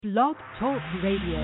Blog Talk Radio.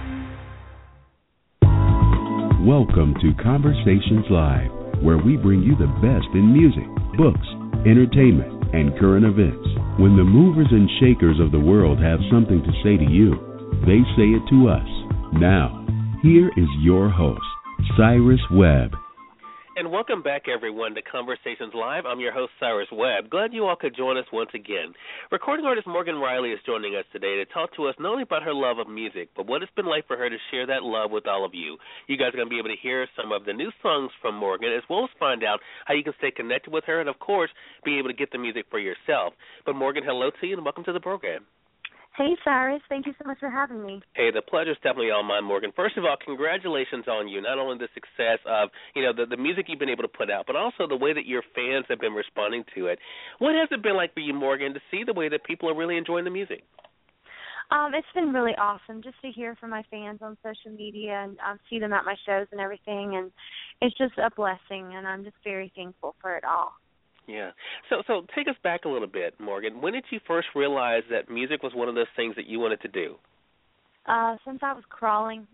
Welcome to Conversations Live, where we bring you the best in music, books, entertainment, and current events. When the movers and shakers of the world have something to say to you, they say it to us. Now, here is your host, Cyrus Webb. And welcome back, everyone, to Conversations Live. I'm your host, Cyrus Webb. Glad you all could join us once again. Recording artist Morgan Riley is joining us today to talk to us not only about her love of music, but what it's been like for her to share that love with all of you. You guys are going to be able to hear some of the new songs from Morgan, as well as find out how you can stay connected with her and, of course, be able to get the music for yourself. But, Morgan, hello to you, and welcome to the program. Hey, Cyrus. Thank you so much for having me. Hey, the pleasure's definitely all mine, Morgan. First of all, congratulations on you, not only the success of, the music you've been able to put out, but also the way that your fans have been responding to it. What has it been like for you, Morgan, to see the way that people are really enjoying the music? It's been really awesome just to hear from my fans on social media and see them at my shows and everything, and it's just a blessing, and I'm just very thankful for it all. Yeah. So take us back a little bit, Morgan. When did you first realize that music was one of those things that you wanted to do? Since I was crawling.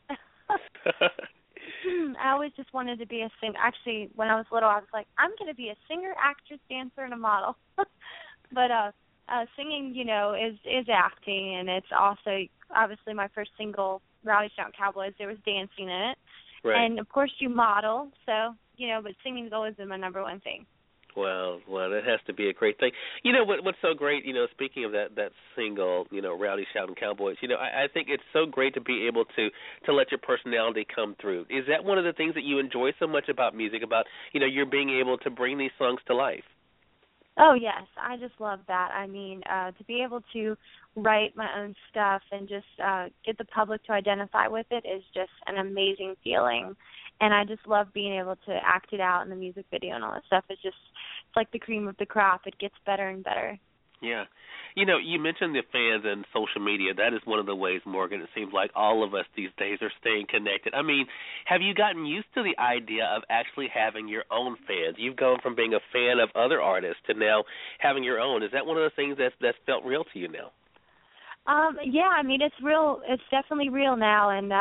I always just wanted to be a singer. Actually, when I was little, I was like, I'm going to be a singer, actress, dancer, and a model. But singing, is acting, and it's also, obviously, my first single, Rowdy Shoutin' Cowboys, there was dancing in it. Right. And, of course, you model, so, but singing's always been my number one thing. Well, that has to be a great thing. What's so great, speaking of that single, Rowdy Shoutin' Cowboys, I think it's so great to be able to let your personality come through. Is that one of the things that you enjoy so much about music, about, you're being able to bring these songs to life? Oh, yes. I just love that. I mean, to be able to write my own stuff and just get the public to identify with it is just an amazing feeling. And I just love being able to act it out in the music video and all that stuff. It's like the cream of the crop. It gets better and better. Yeah. You mentioned the fans and social media. That is one of the ways, Morgan, it seems like all of us these days are staying connected. I mean, have you gotten used to the idea of actually having your own fans? You've gone from being a fan of other artists to now having your own. Is that one of the things that's felt real to you now? Yeah, I mean, it's real. It's definitely real now. And,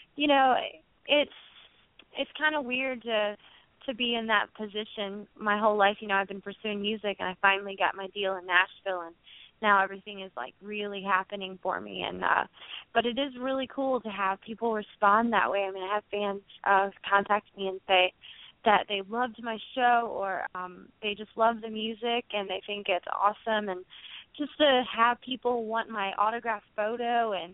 it's kind of weird to be in that position my whole life. I've been pursuing music, and I finally got my deal in Nashville, and now everything is like really happening for me. And but it is really cool to have people respond that way. I mean, I have fans contact me and say that they loved my show, or they just love the music and they think it's awesome. And just to have people want my autographed photo and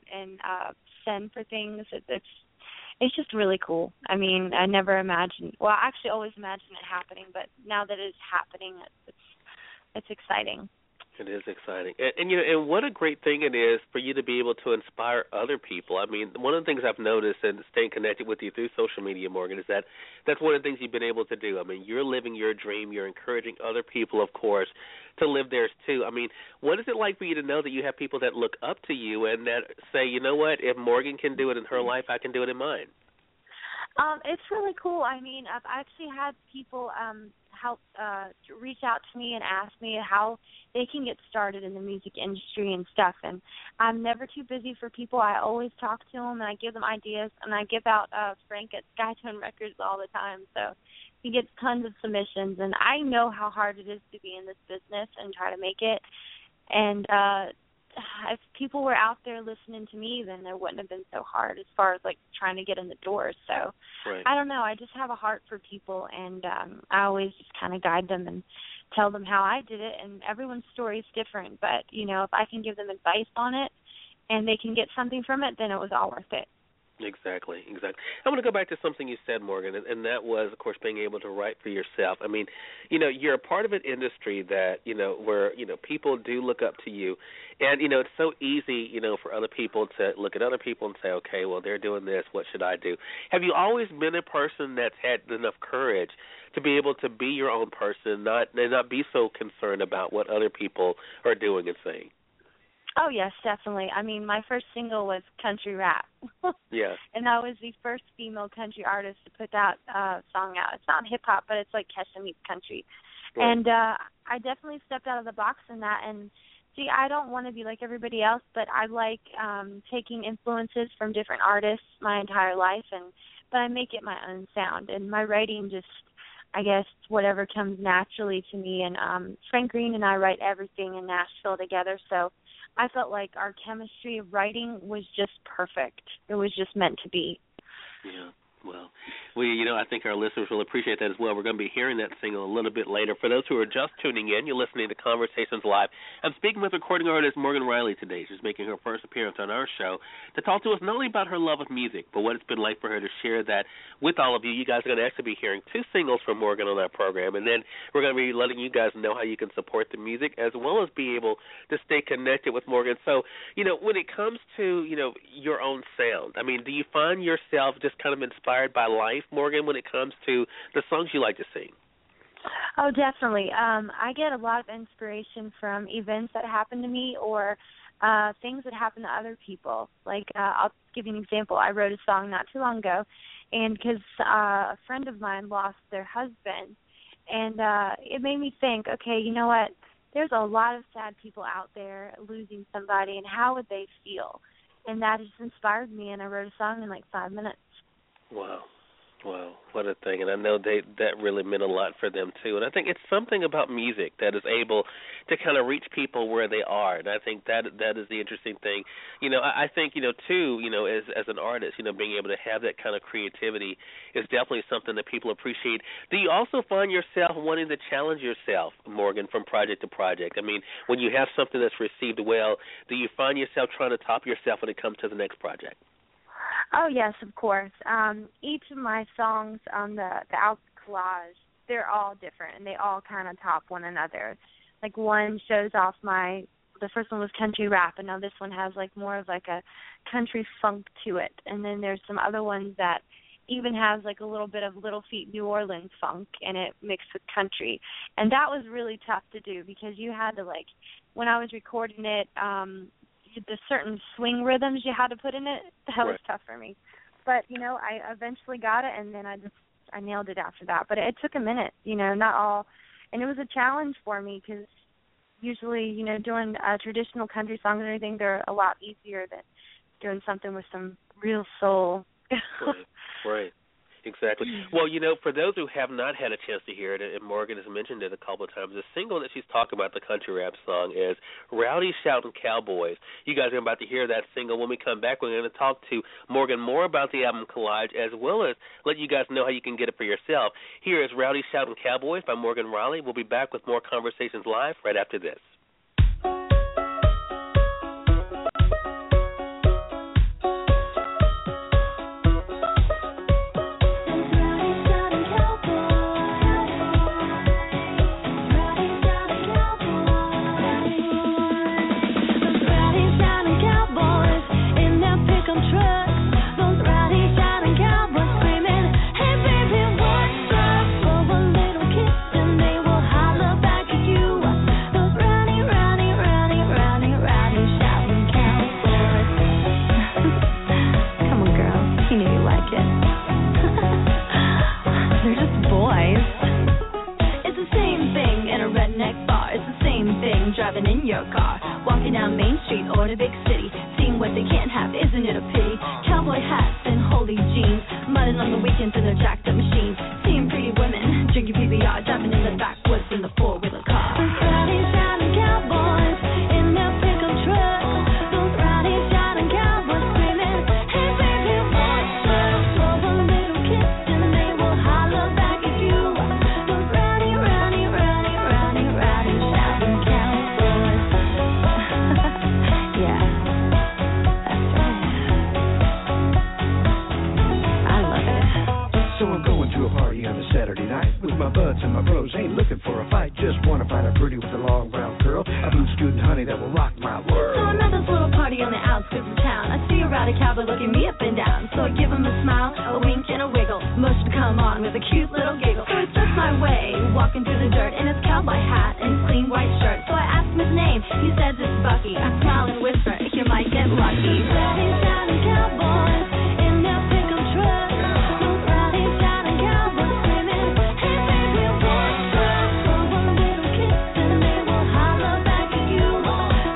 send for things, it's just really cool. I mean, I never imagined. Well, I actually always imagined it happening, but now that it's happening, it's exciting. It is exciting. And what a great thing it is for you to be able to inspire other people. I mean, one of the things I've noticed and staying connected with you through social media, Morgan, is that's one of the things you've been able to do. I mean, you're living your dream. You're encouraging other people, of course, to live theirs too. I mean, what is it like for you to know that you have people that look up to you and that say, you know what, if Morgan can do it in her life, I can do it in mine? It's really cool. I mean, I've actually had people help reach out to me and ask me how they can get started in the music industry and stuff. And I'm never too busy for people. I always talk to them, and I give them ideas, and I give out Frank at Skytone Records all the time. So he gets tons of submissions, and I know how hard it is to be in this business and try to make it. And if people were out there listening to me, then it wouldn't have been so hard as far as like trying to get in the door. So right. I don't know. I just have a heart for people, and I always just kind of guide them and tell them how I did it. And everyone's story is different, but if I can give them advice on it and they can get something from it, then it was all worth it. Exactly. I want to go back to something you said, Morgan, and that was, of course, being able to write for yourself. I mean, you're a part of an industry that, where, people do look up to you. And, it's so easy, for other people to look at other people and say, okay, well, they're doing this. What should I do? Have you always been a person that's had enough courage to be able to be your own person, not be so concerned about what other people are doing and saying? Oh, yes, definitely. I mean, my first single was country rap. Yeah. And I was the first female country artist to put that song out. It's not hip-hop, but it's like Kesha meets country. Right. And I definitely stepped out of the box in that, and See, I don't want to be like everybody else, but I like taking influences from different artists my entire life, but I make it my own sound. And my writing just, I guess, whatever comes naturally to me. And Frank Green and I write everything in Nashville together, so I felt like our chemistry of writing was just perfect. It was just meant to be. Yeah. Well, I think our listeners will appreciate that as well. We're going to be hearing that single a little bit later. For those who are just tuning in, you're listening to Conversations Live. I'm speaking with recording artist Morgan Riley today. She's making her first appearance on our show to talk to us not only about her love of music, but what it's been like for her to share that with all of you. You guys are going to actually be hearing 2 singles from Morgan on our program, and then we're going to be letting you guys know how you can support the music as well as be able to stay connected with Morgan. So, when it comes to, your own sound, I mean, do you find yourself just kind of inspired by life, Morgan, when it comes to the songs you like to sing? Oh, definitely. I get a lot of inspiration from events that happen to me or things that happen to other people. Like, I'll give you an example. I wrote a song not too long ago, and because a friend of mine lost their husband, and it made me think, okay, you know what? There's a lot of sad people out there losing somebody, and how would they feel? And that just inspired me, and I wrote a song in like 5 minutes. Wow, what a thing. And I know that really meant a lot for them, too. And I think it's something about music that is able to kind of reach people where they are. And I think that is the interesting thing. I think, too, as an artist, being able to have that kind of creativity is definitely something that people appreciate. Do you also find yourself wanting to challenge yourself, Morgan, from project to project? I mean, when you have something that's received well, do you find yourself trying to top yourself when it comes to the next project? Oh, yes, of course. Each of my songs on the album collage, they're all different, and they all kind of top one another. Like, one shows off the first one was country rap, and now this one has, like, more of, like, a country funk to it. And then there's some other ones that even has, like, a little bit of Little Feat New Orleans funk, and it mixed with country. And that was really tough to do because you had to, like, when I was recording it, the certain swing rhythms you had to put in it, that was tough for me. But, I eventually got it, and then I nailed it after that. But it took a minute, not all. And it was a challenge for me because usually, doing traditional country songs and everything, they're a lot easier than doing something with some real soul. Right. Exactly. Well, for those who have not had a chance to hear it, and Morgan has mentioned it a couple of times, the single that she's talking about, the country rap song, is Rowdy Shouting Cowboys. You guys are about to hear that single. When we come back, we're going to talk to Morgan more about the album Collage, as well as let you guys know how you can get it for yourself. Here is Rowdy Shouting Cowboys by Morgan Riley. We'll be back with more Conversations Live right after this. Driving in your car, walking down Main Street or the big city, seeing what they can't have, isn't it a pity? Cowboy hats and holy jeans, mudding on the weekends in their jacked up machines, seeing pretty women, drinking PBR, driving in the backwoods in the four-wheeler car. Those rowdy shouting cowboys in their pickup truck, those rowdy shouting cowboys screaming, hey baby, what's up? For a little kiss and they will holler back at you. Those rowdy, rowdy, rowdy, rowdy, rowdy shouting cowboys. Yeah, that's right. I love it. So I'm going to a party on a Saturday night with my buds and my bros. Ain't looking for a fight, just wanna find a pretty with a long brown curl, a blue student honey that will rock my world. So another little party on the outskirts of town. I see a rowdy cowboy looking me up and down. So I give him a smile, a wink, and a wiggle. Motion to come on with a cute little giggle. So it's just my way, walking through the dirt in his cowboy hat and his clean white shirt. So I asked him his name. He says it's Bucky. I smile and whisper, you might get lucky. Rowdy shouting cowboys in their pickup truck. Those rowdy shouting cowboys screaming, hey baby, what's up? For a little kiss and they will holler back at you.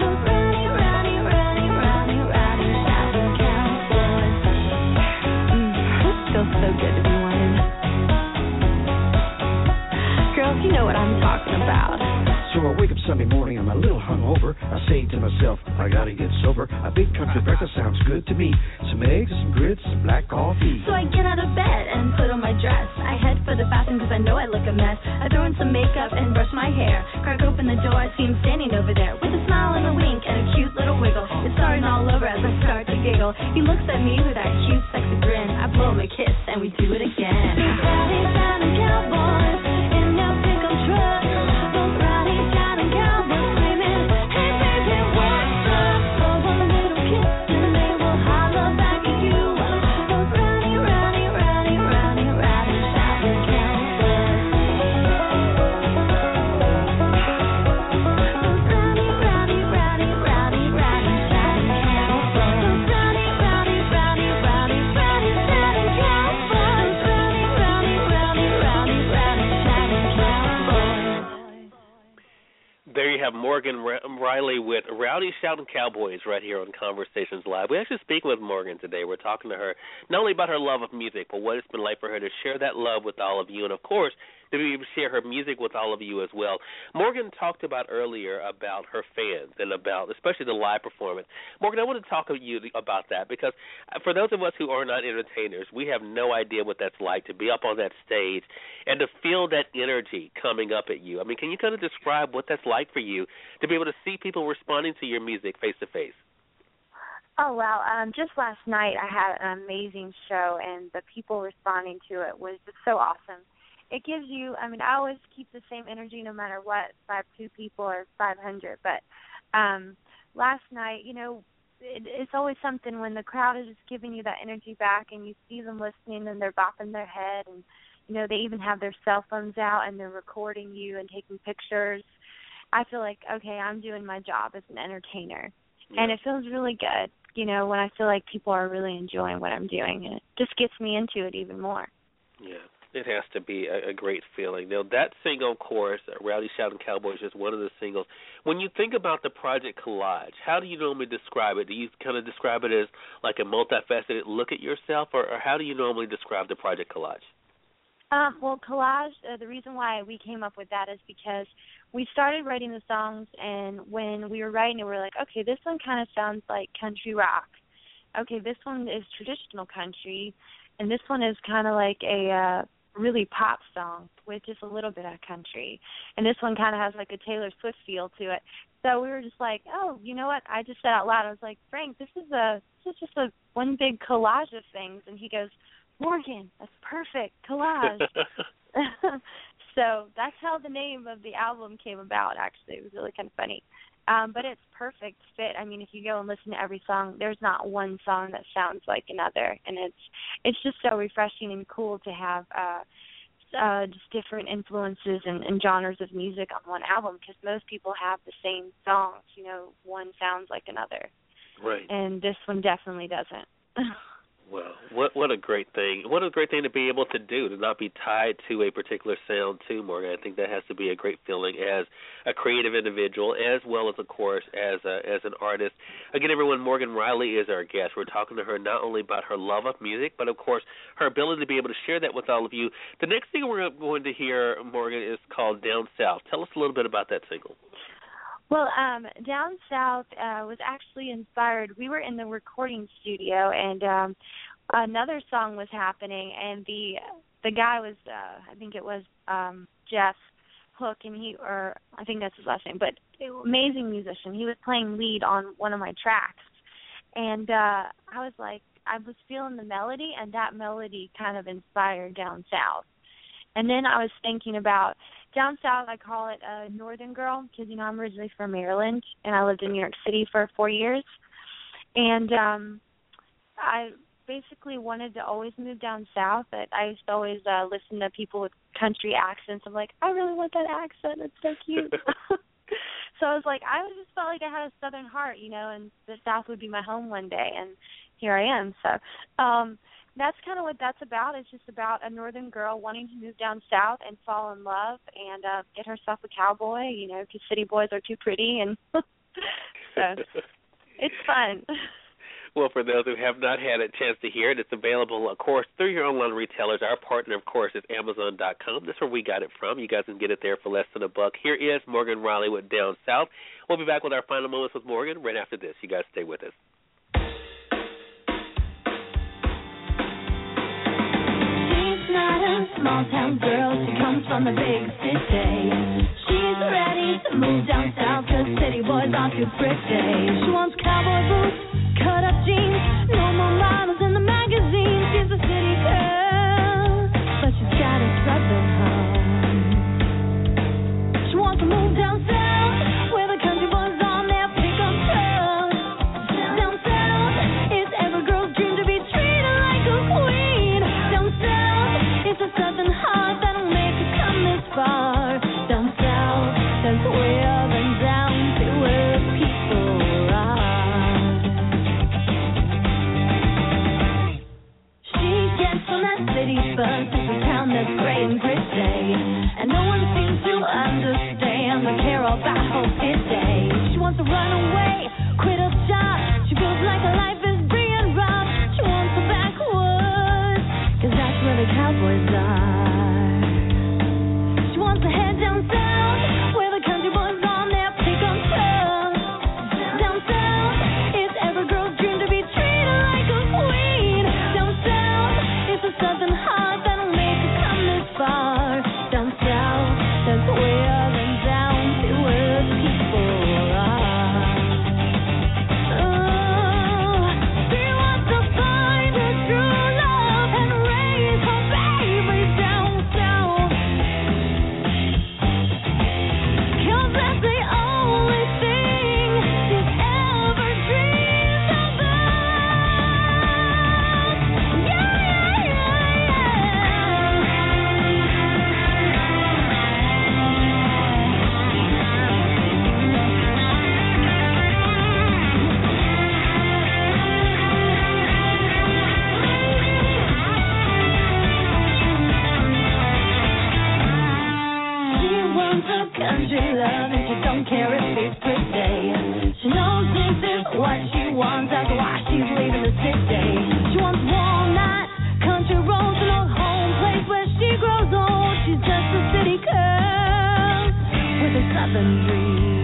to myself, I gotta get sober. A big country breakfast sounds good to me. Some eggs, some grits, some black coffee. So I get out of bed and put on my dress. I head for the bathroom because I know I look a mess. I throw in some makeup and brush my hair. Crack open the door, I see him standing over there with a smile and a wink and a cute little wiggle. It's starting all over as I start to giggle. He looks at me with that cute, sexy grin. I blow him a kiss and we do it again. Rowdy, shouting cowboys in their pickup truck. Those rowdy, shouting cowboys screaming, hey baby, what's up? For a little kiss and they will holler back at you. Those rowdy, rowdy, rowdy, rowdy, rowdy, shouting cowboys. Those rowdy, rowdy, rowdy, rowdy, rowdy, shouting cowboys. Those rowdy, rowdy, rowdy, rowdy, rowdy, shouting cowboys. Rowdy, rowdy, rowdy, rowdy, rowdy, shouting cowboys. There you have Morgan Riley with Rowdy Shouting Cowboys right here on Conversations Live. We actually speak with Morgan today. We're talking to her not only about her love of music, but what it's been like for her to share that love with all of you, and, of course, to be able to share her music with all of you as well. Morgan talked about earlier about her fans and about especially the live performance. Morgan, I want to talk to you about that because for those of us who are not entertainers, we have no idea what that's like to be up on that stage and to feel that energy coming up at you. I mean, can you kind of describe what that's like for you to be able to see people responding to your music face-to-face? Oh, well, just last night I had an amazing show, and the people responding to it was just so awesome. It gives you, I mean, I always keep the same energy no matter what, if I have 2 people or 500. But last night, you know, it's always something when the crowd is just giving you that energy back and you see them listening and they're bopping their head and, you know, they even have their cell phones out and they're recording you and taking pictures. I feel like, okay, I'm doing my job as an entertainer. Yeah. And it feels really good, you know, when I feel like people are really enjoying what I'm doing. And it just gets me into it even more. Yeah. It has to be a great feeling. Now, that single, of course, Rowdy Shouting Cowboys, is one of the singles. When you think about the Project Collage, how do you normally describe it? Do you kind of describe it as like a multifaceted look at yourself, or how do you normally describe the Project Collage? Well, collage, the reason why we came up with that is because we started writing the songs, and when we were writing it, we were like, okay, this one kind of sounds like country rock. Okay, this one is traditional country, and this one is kind of like a really pop song with just a little bit of country. And this one kind of has like a Taylor Swift feel to it. So we were just like, oh, you know what? I just said out loud, I was like, Frank, this is just a one big collage of things. And he goes, Morgan, that's perfect, collage. So that's how the name of the album came about, actually. It was really kind of funny. But it's perfect fit. I mean, if you go and listen to every song, there's not one song that sounds like another. And it's just so refreshing and cool to have just different influences and genres of music on one album, because most people have the same songs. You know, one sounds like another. Right. And this one definitely doesn't. Well, what a great thing. What a great thing to be able to do, to not be tied to a particular sound too, Morgan. I think that has to be a great feeling as a creative individual, as well as, of course, as an artist. Again, everyone, Morgan Riley is our guest. We're talking to her not only about her love of music, but, of course, her ability to be able to share that with all of you. The next thing we're going to hear, Morgan, is called Down South. Tell us a little bit about that single. Well, Down South was actually inspired. We were in the recording studio, and another song was happening, and the guy was, I think it was Jeff Hook, and I think that's his last name, but amazing musician. He was playing lead on one of my tracks, and I was like, I was feeling the melody, and that melody kind of inspired Down South. And then I was thinking about Down South, I call it a Northern Girl, because, you know, I'm originally from Maryland, and I lived in New York City for 4 years. And I basically wanted to always move down south. But I used to always listen to people with country accents. I'm like, I really want that accent. It's so cute. So I was like, I just felt like I had a Southern heart, you know, and the South would be my home one day. And here I am. So that's kind of what that's about. It's just about a Northern girl wanting to move down south and fall in love and get herself a cowboy, you know, because city boys are too pretty. And so it's fun. Well, for those who have not had a chance to hear it, it's available, of course, through your online retailers. Our partner, of course, is Amazon.com. That's where we got it from. You guys can get it there for less than $1. Here is Morgan Riley with Down South. We'll be back with our final moments with Morgan right after this. You guys stay with us. She's not a small-town girl. She comes from a big city. She's ready to move down south because city boys aren't too pretty. She wants cowboy boots, cut-up jeans, no more models in the magazine. She's a city girl, but she's got a southern home. She wants to move down south, where the country boys on their pickup trucks. Down south, it's every girl's dream to be treated like a queen. Down south, it's a southern heart that'll make her come this far. Down south, that's where and down to where people are. She gets from that city bus to a town that's gray and gritty, and no one seems to understand or care about her pity. She wants to run away, quit her job. She feels like her life is being robbed. She wants the backwoods, 'cause that's where the cowboys are. She wants to head down south, where the country boys on their pickup trucks. Down south, it's every girl's dream to be treated like a queen. Down south, it's a southern heart that'll make her come this far. Down south, that's where and down to where people are. Oh, she wants to find her true love and raise her babies down south. 'Cause that's the only thing she's ever dreamed about. Yeah, yeah, She wants a country love and she don't care if it's pretty. She knows this is what she wants, that's why she's leaving the city. She wants walnut, country roads, and a home place where she grows old. She's just a city girl with a southern dream.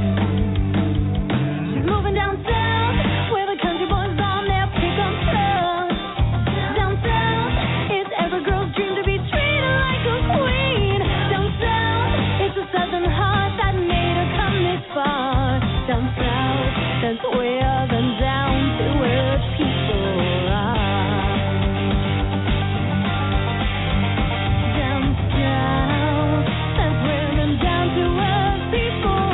She's moving down south, where the country boys on their pickup trucks. Down south, it's every girl's dream to be treated like a queen. Down south, it's a southern heart that made her come this far. Down south, that's where and down to where people are. Down south, that's where and down to where people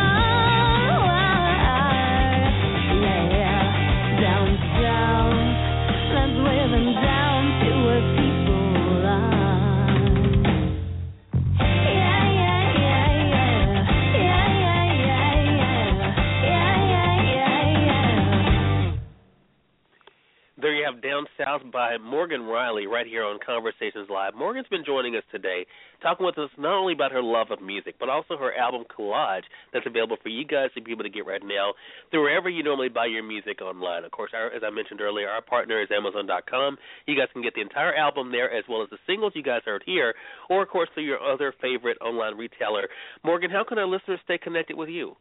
are. Yeah, down south, that's where and down to where people are. Yeah, yeah, yeah, yeah. Yeah, yeah, yeah, yeah. Yeah, yeah, yeah, yeah. There you have Down South by Morgan Riley right here on Conversations Live. Morgan's been joining us today, talking with us not only about her love of music, but also her album Collage that's available for you guys to be able to get right now through wherever you normally buy your music online. Of course, as I mentioned earlier, our partner is Amazon.com. You guys can get the entire album there as well as the singles you guys heard here, or, of course, through your other favorite online retailer. Morgan, how can our listeners stay connected with you?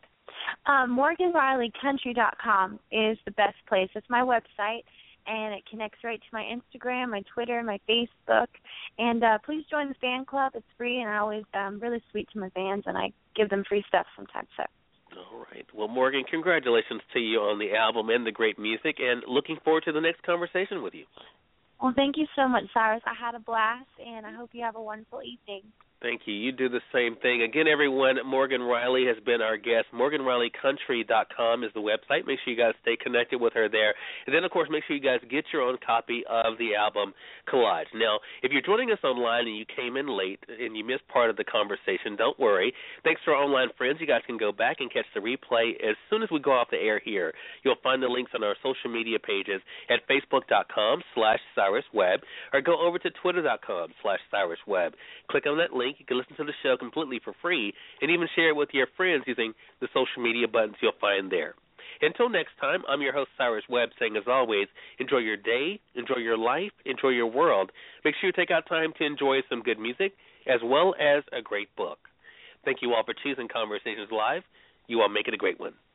MorganRileyCountry.com is the best place. It's my website, and it connects right to my Instagram, my Twitter, my Facebook. And please join the fan club. It's free, and I always really sweet to my fans, and I give them free stuff sometimes. So. All right. Well, Morgan, congratulations to you on the album and the great music, and looking forward to the next conversation with you. Well, thank you so much, Cyrus. I had a blast, and I hope you have a wonderful evening. Thank you. You do the same thing. Again, everyone, Morgan Riley has been our guest. MorganRileyCountry.com is the website. Make sure you guys stay connected with her there. And then, of course, make sure you guys get your own copy of the album Collage. Now, if you're joining us online and you came in late and you missed part of the conversation, don't worry. Thanks to our online friends, you guys can go back and catch the replay as soon as we go off the air here. You'll find the links on our social media pages at Facebook.com/CyrusWebb or go over to Twitter.com/CyrusWebb. Click on that link. You can listen to the show completely for free and even share it with your friends using the social media buttons you'll find there. Until next time, I'm your host, Cyrus Webb, saying, as always, enjoy your day, enjoy your life, enjoy your world. Make sure you take out time to enjoy some good music as well as a great book. Thank you all for choosing Conversations Live. You all make it a great one.